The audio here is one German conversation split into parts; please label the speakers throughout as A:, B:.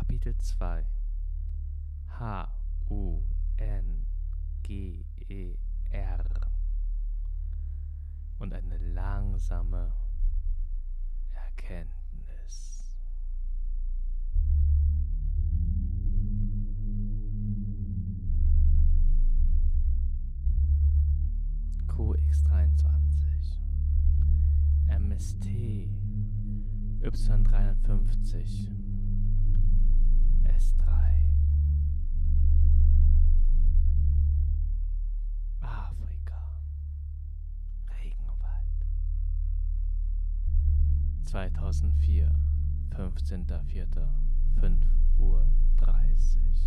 A: Kapitel 2 Hunger und eine langsame Erkenntnis. QX23 MST Y350 S3 Afrika Regenwald 2004 15.04. 5:30 Uhr.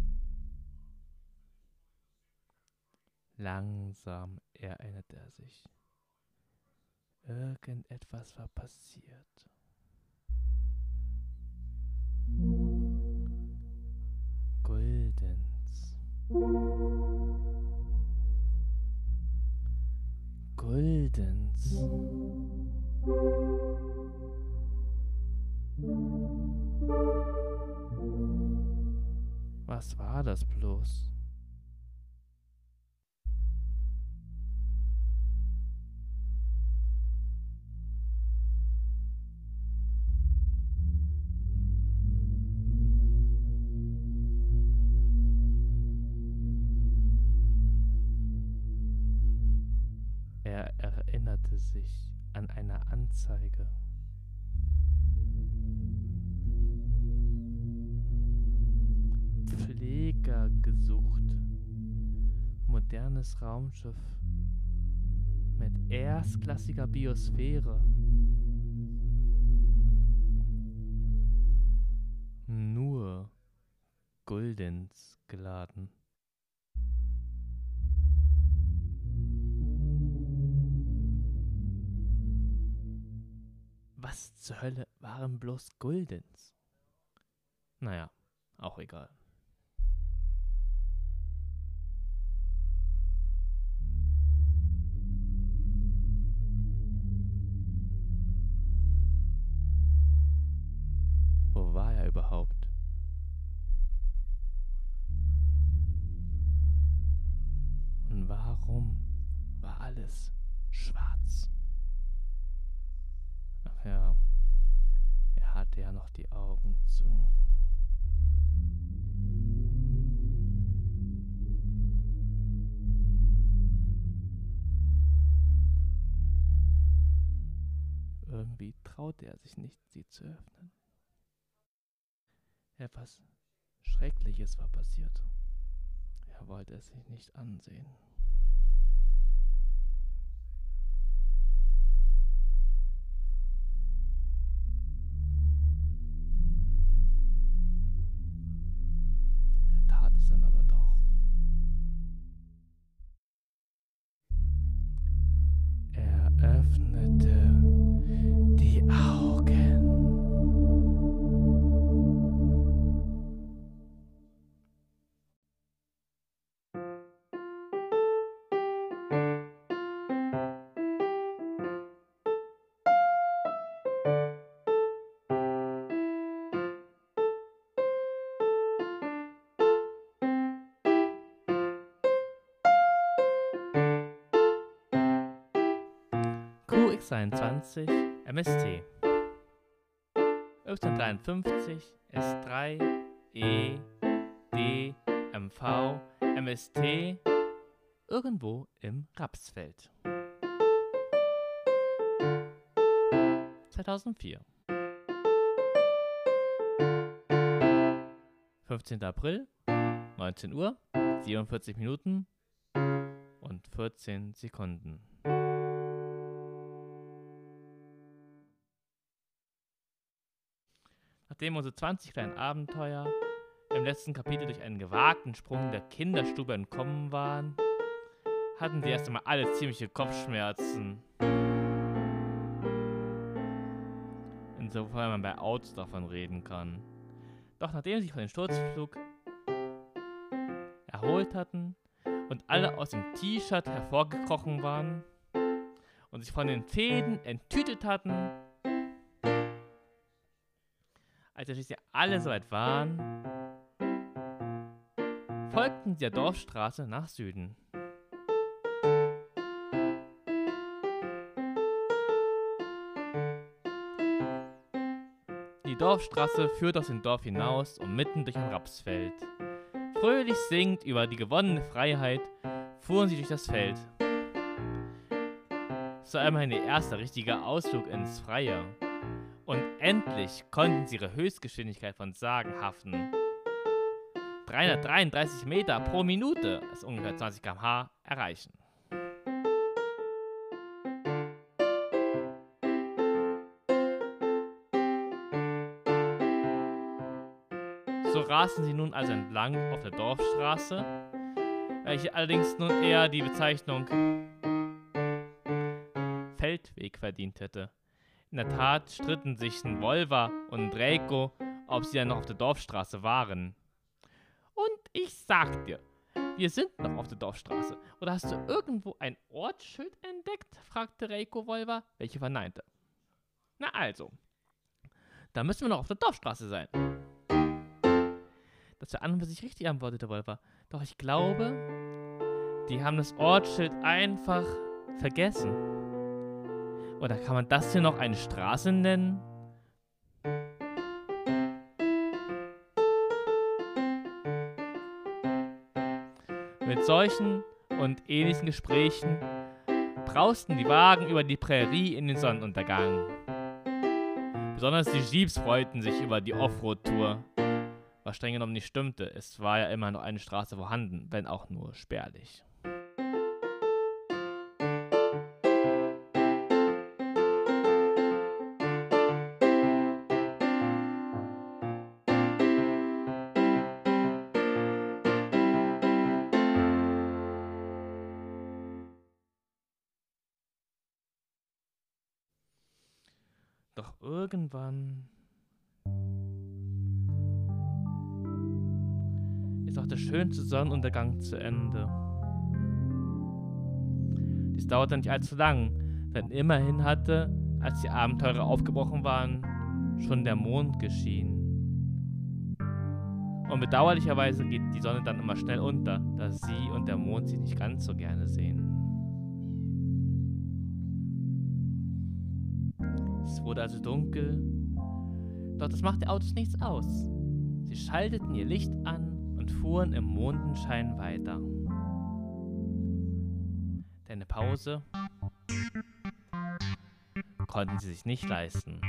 A: Langsam erinnert er sich. Irgendetwas war passiert. Guldens. Was war das bloß? Er erinnerte sich an eine Anzeige. Pfleger gesucht. Modernes Raumschiff mit erstklassiger Biosphäre. Nur Guldens geladen. Was zur Hölle waren bloß Guldens? Naja, auch egal. Wo war er überhaupt? Und warum war alles schwarz? Ach ja, er hatte ja noch die Augen zu. Irgendwie traute er sich nicht, sie zu öffnen. Etwas Schreckliches war passiert. Er wollte es sich nicht ansehen. Er tat es dann aber doch. Er öffnete die Augen. QX23 MST Y53 S3 E D MV MST irgendwo im Rapsfeld 2004 15. April 19 Uhr 47 Minuten und 14 Sekunden. Nachdem unsere 20 kleinen Abenteuer im letzten Kapitel durch einen gewagten Sprung der Kinderstube entkommen waren, hatten sie erst einmal alle ziemliche Kopfschmerzen. Insofern man bei Autos davon reden kann. Doch nachdem sie sich von dem Sturzflug erholt hatten und alle aus dem T-Shirt hervorgekrochen waren und sich von den Fäden enttütet hatten, Als schließlich alle soweit waren, folgten sie der Dorfstraße nach Süden. Die Dorfstraße führt aus dem Dorf hinaus und mitten durch ein Rapsfeld. Fröhlich singend über die gewonnene Freiheit fuhren sie durch das Feld. Es war immerhin ihr erster richtiger Ausflug ins Freie. Und endlich konnten sie ihre Höchstgeschwindigkeit von sagenhaften 333 Meter pro Minute, das ist ungefähr 20 km/h, erreichen. So rasten sie nun also entlang auf der Dorfstraße, welche allerdings nun eher die Bezeichnung Feldweg verdient hätte. In der Tat stritten sich Wolver und Draco, ob sie dann noch auf der Dorfstraße waren. Und ich sag dir, wir sind noch auf der Dorfstraße. Oder hast du irgendwo ein Ortsschild entdeckt? Fragte Draco Wolver, welche verneinte. Na also, da müssen wir noch auf der Dorfstraße sein. Das war an und für sich richtig, antwortete Wolver. Doch ich glaube, die haben das Ortsschild einfach vergessen. Oder kann man das hier noch eine Straße nennen? Mit solchen und ähnlichen Gesprächen brausten die Wagen über die Prärie in den Sonnenuntergang. Besonders die Jeeps freuten sich über die Offroad-Tour. Was streng genommen nicht stimmte, es war ja immer noch eine Straße vorhanden, wenn auch nur spärlich. Doch irgendwann ist auch der schönste Sonnenuntergang zu Ende. Dies dauerte nicht allzu lang, denn immerhin hatte, als die Abenteurer aufgebrochen waren, schon der Mond geschienen. Und bedauerlicherweise geht die Sonne dann immer schnell unter, da sie und der Mond sich nicht ganz so gerne sehen. Es wurde also dunkel, doch das machte Autos nichts aus. Sie schalteten ihr Licht an und fuhren im Mondenschein weiter. Denn eine Pause konnten sie sich nicht leisten.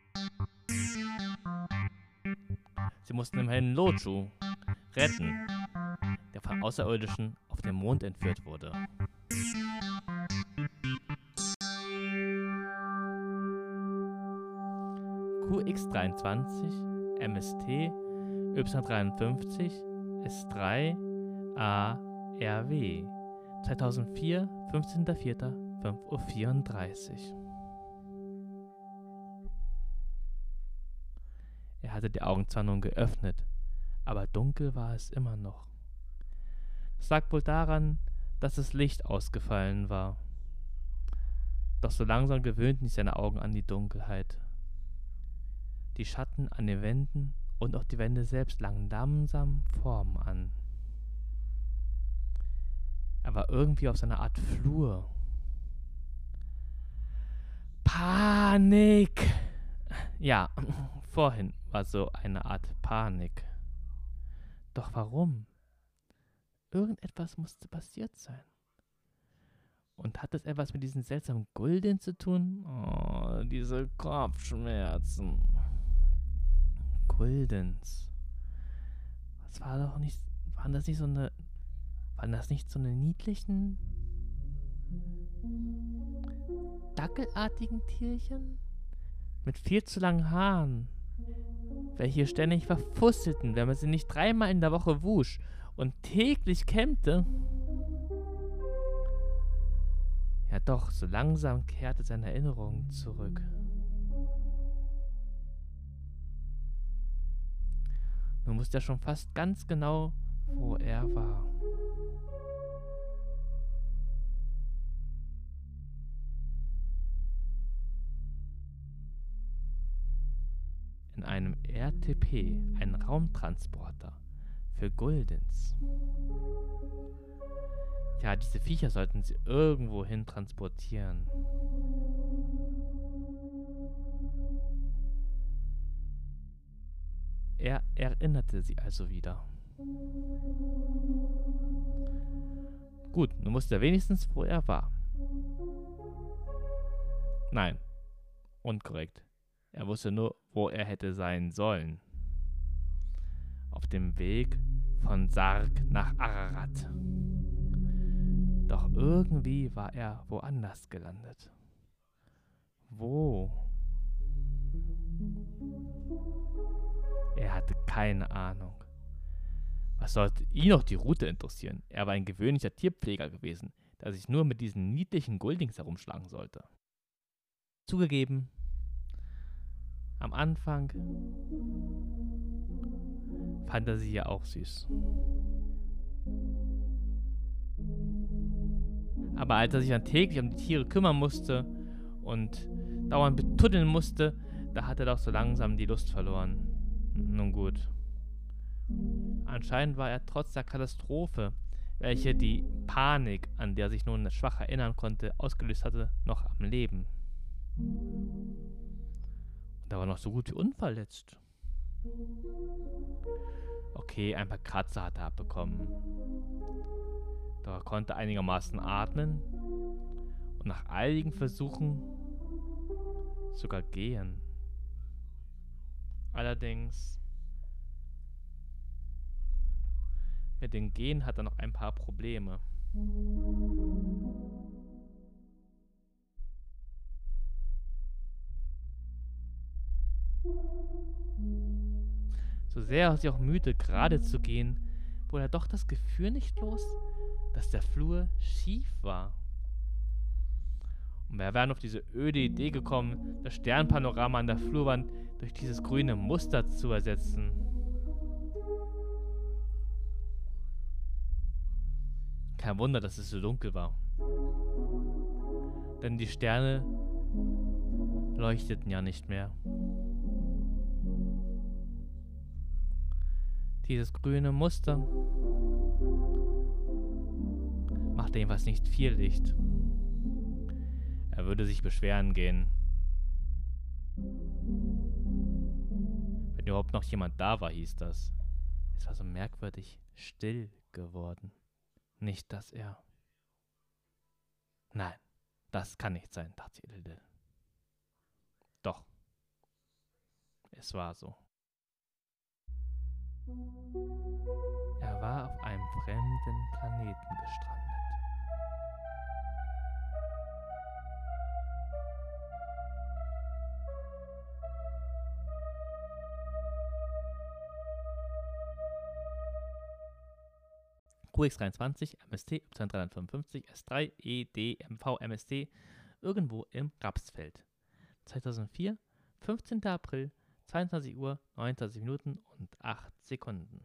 A: Sie mussten immerhin Loju retten, der von Außerirdischen auf den Mond entführt wurde. QX23, MST, Y53, S3, ARW. 2004, 15.04., 5:34 Uhr. Er hatte die Augen zwar nun geöffnet, aber dunkel war es immer noch. Das lag wohl daran, dass das Licht ausgefallen war. Doch so langsam gewöhnten sich seine Augen an die Dunkelheit. Die Schatten an den Wänden und auch die Wände selbst nahmen langsam Form an. Er war irgendwie auf seiner Art Flur. Panik! Ja, vorhin war so eine Art Panik. Doch warum? Irgendetwas musste passiert sein. Und hat das etwas mit diesen seltsamen Gulden zu tun? Oh, diese Kopfschmerzen. Guldens. Das war doch nicht. Waren das nicht so eine niedlichen, dackelartigen Tierchen? Mit viel zu langen Haaren, welche ständig verfusselten, wenn man sie nicht 3-mal in der Woche wusch und täglich kämmte. Ja doch, so langsam kehrte seine Erinnerung zurück. Nun wusste er schon fast ganz genau, wo er war. In in einem RTP, einen Raumtransporter für Guldens. Ja, diese Viecher sollten sie irgendwo hin transportieren. Er erinnerte sie also wieder. Gut, nun wusste er wenigstens, wo er war. Nein, unkorrekt. Er wusste nur, wo er hätte sein sollen. Auf dem Weg von Sarg nach Ararat. Doch irgendwie war er woanders gelandet. Wo? Er hatte keine Ahnung. Was sollte ihn noch die Route interessieren? Er war ein gewöhnlicher Tierpfleger gewesen, der sich nur mit diesen niedlichen Guldings herumschlagen sollte. Zugegeben, am Anfang fand er sie ja auch süß. Aber als er sich dann täglich um die Tiere kümmern musste und dauernd betuddeln musste, da hat er doch so langsam die Lust verloren. Nun gut. Anscheinend war er trotz der Katastrophe, welche die Panik, an der sich nun schwach erinnern konnte, ausgelöst hatte, noch am Leben. Und er war noch so gut wie unverletzt. Okay, ein paar Kratzer hat er abbekommen. Doch er konnte einigermaßen atmen und nach einigen Versuchen sogar gehen. Allerdings mit dem Gehen hat er noch ein paar Probleme. So sehr er sich auch mühte, gerade zu gehen, wurde er doch das Gefühl nicht los, dass der Flur schief war. Und wir wären auf diese öde Idee gekommen, das Sternpanorama an der Flurwand durch dieses grüne Muster zu ersetzen. Kein Wunder, dass es so dunkel war. Denn die Sterne leuchteten ja nicht mehr. Dieses grüne Muster machte jedenfalls nicht viel Licht. Er würde sich beschweren gehen. Wenn überhaupt noch jemand da war, hieß das. Es war so merkwürdig still geworden. Nicht, dass er... Nein, das kann nicht sein, dachte Ilde. Doch. Es war so. Er war auf einem fremden Planeten gestrandet. QX23, MST, Y355, S3, ED, MV, MST, irgendwo im Rapsfeld. 2004, 15. April, 22 Uhr, 29 Minuten und 8 Sekunden.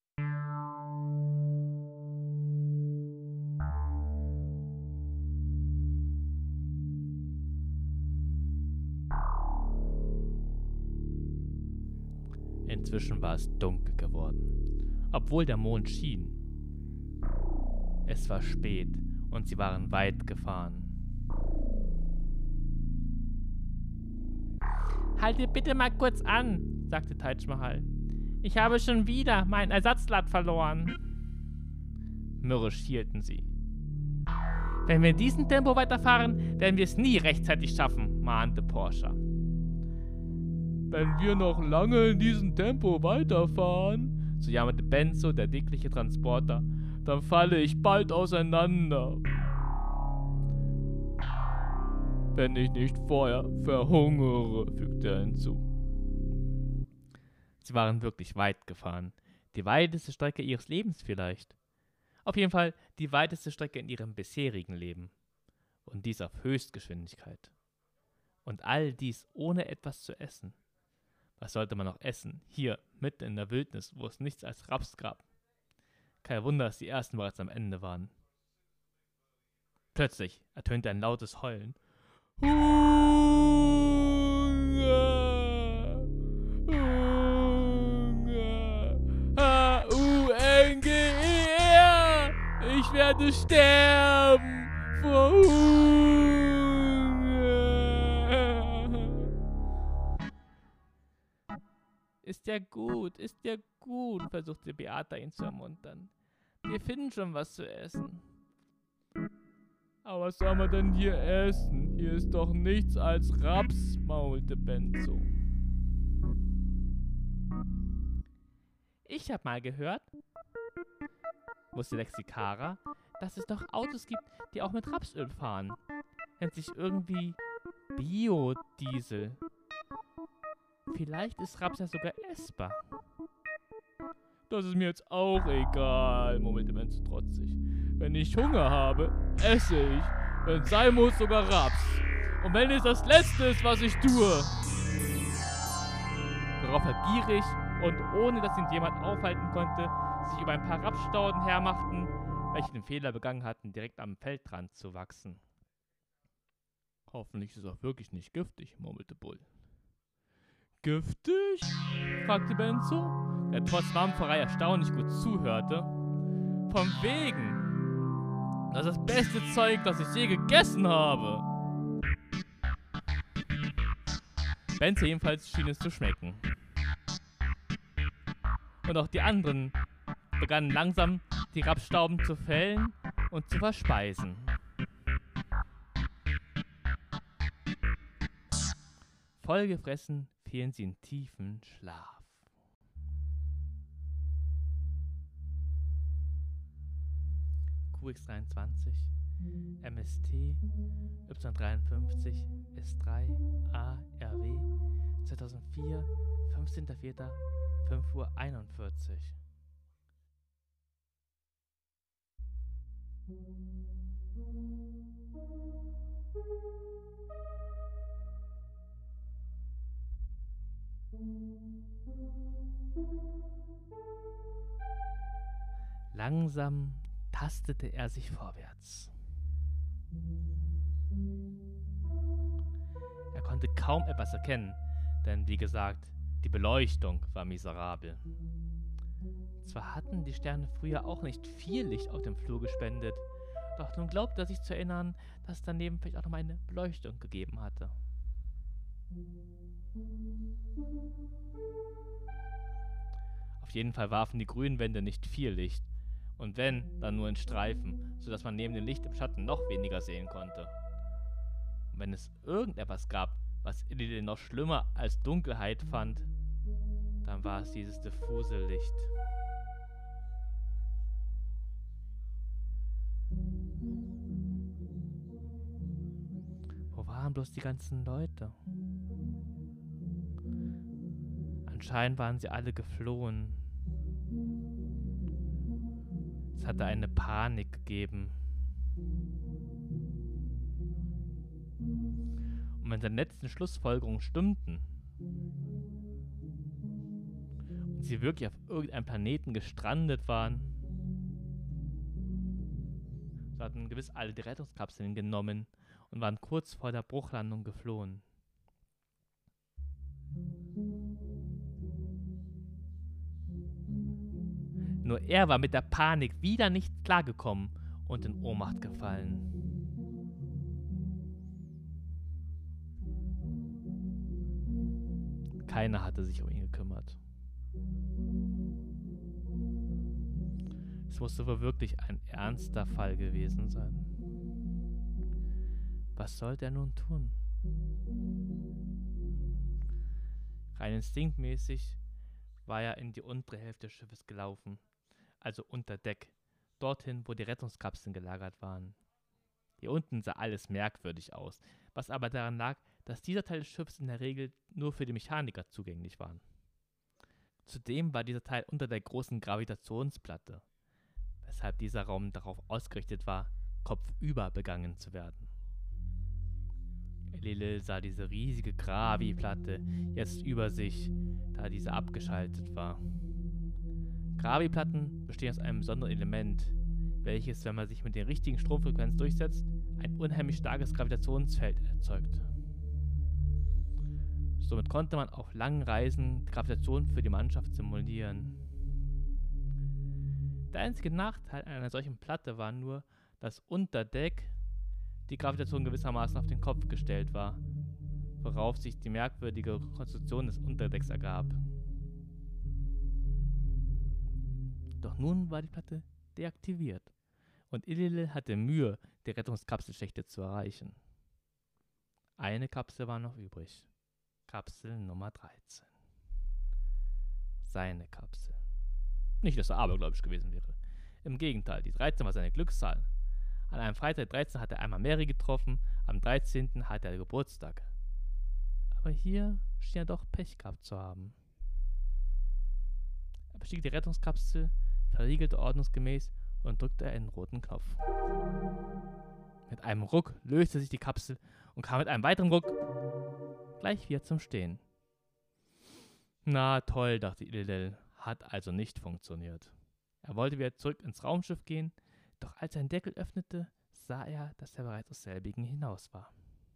A: Inzwischen war es dunkel geworden, obwohl der Mond schien. Es war spät und sie waren weit gefahren. Haltet bitte mal kurz an, sagte Taj Mahal. Ich habe schon wieder mein Ersatzrad verloren. Mürrisch hielten sie. Wenn wir in diesem Tempo weiterfahren, werden wir es nie rechtzeitig schaffen, mahnte Porsche. Wenn wir noch lange in diesem Tempo weiterfahren, so jammerte Benzo, der dickliche Transporter, dann falle ich bald auseinander. Wenn ich nicht vorher verhungere, fügte er hinzu. Sie waren wirklich weit gefahren. Die weiteste Strecke ihres Lebens vielleicht. Auf jeden Fall die weiteste Strecke in ihrem bisherigen Leben. Und dies auf Höchstgeschwindigkeit. Und all dies ohne etwas zu essen. Was sollte man noch essen? Hier, mitten in der Wildnis, wo es nichts als Raps gab. Kein Wunder, dass die ersten bereits am Ende waren. Plötzlich ertönte ein lautes Heulen. Hunger! Ich werde sterben vor Hunger. Ist ja gut, versuchte Beata ihn zu ermuntern. Wir finden schon was zu essen. Aber was soll man denn hier essen? Hier ist doch nichts als Raps, maulte Benzo. Ich hab mal gehört, wusste Lexikara, dass es doch Autos gibt, die auch mit Rapsöl fahren. Nennt sich irgendwie Biodiesel. Vielleicht ist Raps ja sogar essbar. Das ist mir jetzt auch egal, murmelte Benzo trotzig. Wenn ich Hunger habe, esse ich. Wenn es sein muss, sogar Raps. Und wenn es das Letzte ist, was ich tue. Darauf hat gierig und ohne dass ihn jemand aufhalten konnte, sich über ein paar Rapsstauden hermachten, welche den Fehler begangen hatten, direkt am Feldrand zu wachsen. Hoffentlich ist es auch wirklich nicht giftig, murmelte Bull. Giftig? Fragte Benzo, der trotz Mampferei erstaunlich gut zuhörte. Von wegen. Das ist das beste Zeug, das ich je gegessen habe. Benzo jedenfalls schien es zu schmecken. Und auch die anderen begannen langsam die Rapsstauben zu fällen und zu verspeisen. Vollgefressen fielen sie in tiefen Schlaf. QX23, MST, Y53, S3, ARW, 2004, 15.04., 5:41 Uhr. Langsam tastete er sich vorwärts. Er konnte kaum etwas erkennen, denn wie gesagt, die Beleuchtung war miserabel. Zwar hatten die Sterne früher auch nicht viel Licht auf dem Flur gespendet, doch nun glaubte er sich zu erinnern, dass es daneben vielleicht auch noch mal eine Beleuchtung gegeben hatte. Auf jeden Fall warfen die grünen Wände nicht viel Licht, und wenn, dann nur in Streifen, sodass man neben dem Licht im Schatten noch weniger sehen konnte. Und wenn es irgendetwas gab, was Illidel noch schlimmer als Dunkelheit fand, dann war es dieses diffuse Licht. Wo waren bloß die ganzen Leute? Anscheinend waren sie alle geflohen. Es hatte eine Panik gegeben. Und wenn seine letzten Schlussfolgerungen stimmten und sie wirklich auf irgendeinem Planeten gestrandet waren, so hatten gewiss alle die Rettungskapseln genommen und waren kurz vor der Bruchlandung geflohen. Nur er war mit der Panik wieder nicht klargekommen und in Ohnmacht gefallen. Keiner hatte sich um ihn gekümmert. Es musste wohl wirklich ein ernster Fall gewesen sein. Was sollte er nun tun? Rein instinktmäßig war er in die untere Hälfte des Schiffes gelaufen, also unter Deck, dorthin, wo die Rettungskapseln gelagert waren. Hier unten sah alles merkwürdig aus, was aber daran lag, dass dieser Teil des Schiffs in der Regel nur für die Mechaniker zugänglich war. Zudem war dieser Teil unter der großen Gravitationsplatte, weshalb dieser Raum darauf ausgerichtet war, kopfüber begangen zu werden. Illidel sah diese riesige Graviplatte jetzt über sich, da diese abgeschaltet war. Graviplatten bestehen aus einem besonderen Element, welches, wenn man sich mit der richtigen Stromfrequenz durchsetzt, ein unheimlich starkes Gravitationsfeld erzeugt. Somit konnte man auf langen Reisen die Gravitation für die Mannschaft simulieren. Der einzige Nachteil einer solchen Platte war nur, dass unter Deck die Gravitation gewissermaßen auf den Kopf gestellt war, worauf sich die merkwürdige Konstruktion des Unterdecks ergab. Doch nun war die Platte deaktiviert und Illilil hatte Mühe, die Rettungskapselschächte zu erreichen. Eine Kapsel war noch übrig. Kapsel Nummer 13. Seine Kapsel. Nicht, dass er abergläubisch gewesen wäre. Im Gegenteil, die 13 war seine Glückszahl. An einem Freitag 13 hatte er einmal Mary getroffen, am 13. hatte er Geburtstag. Aber hier schien er doch Pech gehabt zu haben. Er bestieg die Rettungskapsel, verriegelte ordnungsgemäß und drückte einen roten Knopf. Mit einem Ruck löste sich die Kapsel und kam mit einem weiteren Ruck gleich wieder zum Stehen. Na toll, dachte Illilil, hat also nicht funktioniert. Er wollte wieder zurück ins Raumschiff gehen, doch als er den Deckel öffnete, sah er, dass er bereits aus selbigen hinaus war.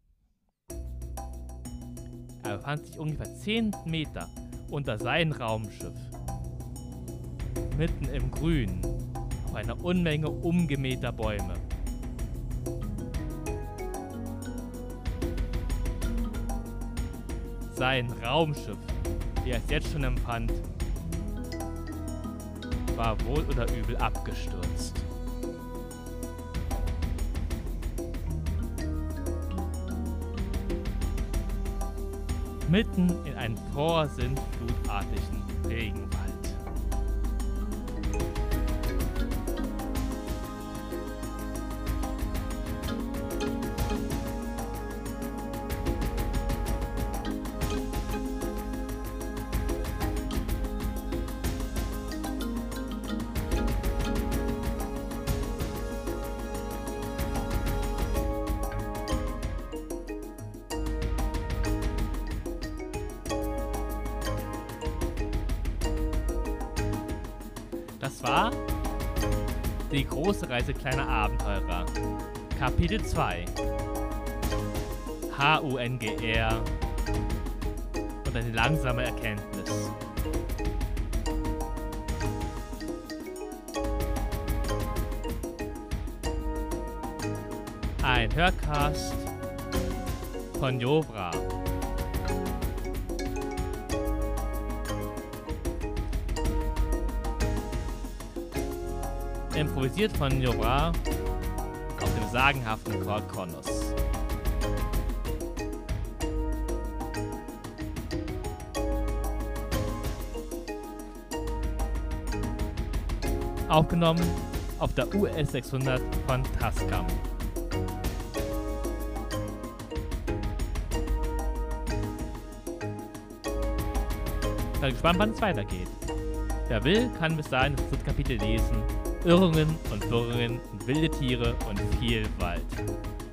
A: Er befand sich ungefähr 10 Meter unter seinem Raumschiff. Mitten im Grün, auf einer Unmenge umgemähter Bäume. Sein Raumschiff, wie er es jetzt schon empfand, war wohl oder übel abgestürzt. Mitten in einen vorsintflutartigen Regenwald. Das war die große Reise kleiner Abenteurer. Kapitel 2. HUNGR und eine langsame Erkenntnis. Ein Hörcast von Jovra. Improvisiert von Jovra auf dem sagenhaften Chord Kronos. Aufgenommen auf der US 600 von Tascam. Ich bin gespannt, wann es weitergeht. Wer will, kann bis dahin das dritte Kapitel lesen. Irrungen und Wirrungen und wilde Tiere und viel Wald.